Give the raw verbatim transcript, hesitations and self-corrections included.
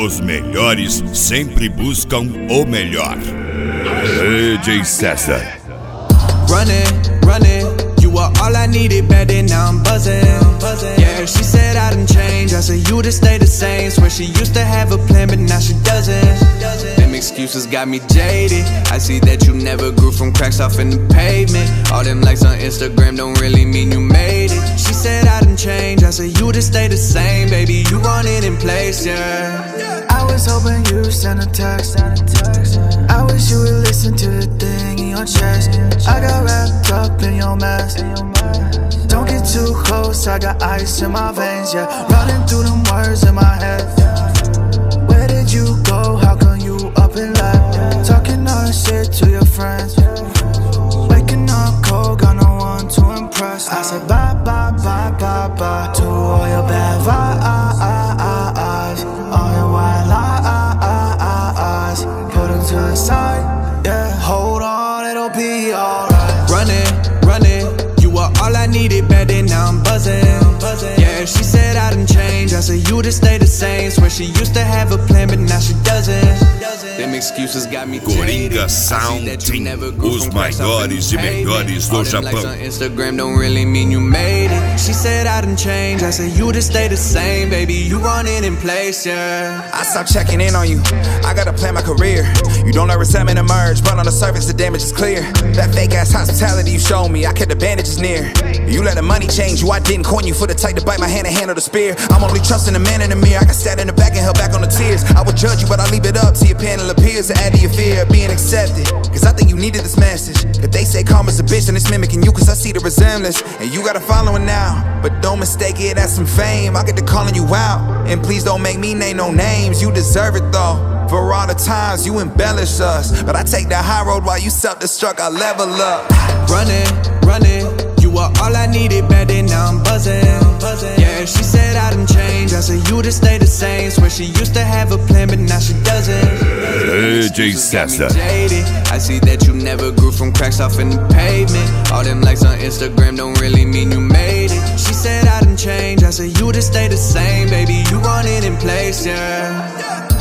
Os melhores sempre buscam o melhor. D J César. Running, running, you were all I needed back then, now I'm buzzing. Yeah, she said I done changed, I said you just stay the same. Swear she used to have a plan, but now she doesn't. Them excuses got me jaded. I see that you never grew from cracks off in the pavement. All them likes on Instagram don't really mean you made it. She said I done changed, I said you just stay the same. Baby, you want it in place, yeah. I was hoping you send a text. I wish you would listen to the thing in your chest. I got wrapped up in your mess. Don't get too close, I got ice in my veins, yeah. Running through them words in my head. Where did you go? How come you up and left? Talking all that shit to your friends. Waking up cold, got no one to impress. I said bye, bye, bye, bye, bye to all your bad vibes, all your white lies. Put them to the side, yeah. Hold on, it'll be alright. Running, running, you were all I needed back then, now I'm buzzing. Yeah, she said I done changed, I said you just stay the same. Swear she used to have a plan, but now she doesn't. Them excuses got me Coringa Sound, os maiores e melhores do Japão. Instagram don't really mean you made it. She said I done changed, I said you just stay the same. Baby, you want it in place, yeah. I stopped checking in on you, I gotta plan my career. You don't let resentment emerge, but on the surface the damage is clear. That fake ass hospitality you showed me, I kept the bandages near. You let the money change you, I didn't coin you for the type to bite my hand and handle the spear. I'm only trusting the man in the mirror, I got stabbed in the back and held back on the tears. I would judge you, but I leave it up to your panel appears to add to your fear of being accepted. Cause I think you needed this message. If they say karma's a bitch, then it's mimicking you, cause I see the resemblance. And you got a following now, but don't mistake it as some fame. I get to calling you out, and please don't make me name no names. You deserve it though, for all the times you embellish us. But I take the high road while you self-destruct, I level up. Running, running, you were all I needed back then, now I'm buzzing. Yeah, she said I done changed, I said you just stay the same. Swear she used to have a plan, but now she doesn't. D J César. I see that you never grew from cracks off in the pavement. All them likes on Instagram don't really mean you made it. She said I done changed, I said you just stay the same. Baby, you want it in place, yeah.